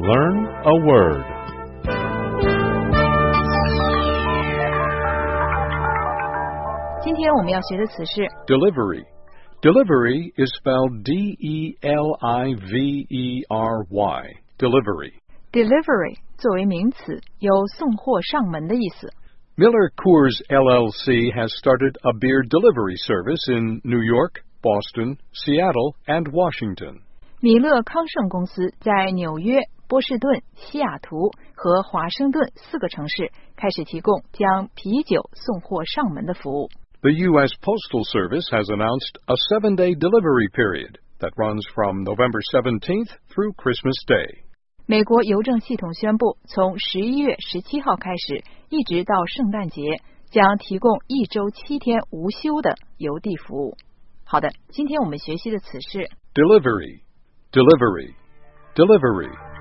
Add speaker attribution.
Speaker 1: Learn a word.
Speaker 2: Delivery. Delivery is spelled D-E-L-I-V-E-R-Y. Delivery.
Speaker 3: Delivery 作为名词，有送货上门的意思。
Speaker 2: Miller Coors LLC has started a beer delivery service in New York, Boston, Seattle, and Washington.
Speaker 3: 米勒康盛公司在纽约、波士顿、西雅图和华盛顿4个城市开始提供将啤酒送货上门的服务。
Speaker 2: The U.S. Postal Service has announced a 7-day delivery period that runs from November 17th through Christmas Day.
Speaker 3: 美国邮政系统宣布，从11月17号开始，一直到圣诞节，将提供1周7天无休的邮递服务。好的，今天我们学习的词是
Speaker 2: Delivery, delivery, delivery.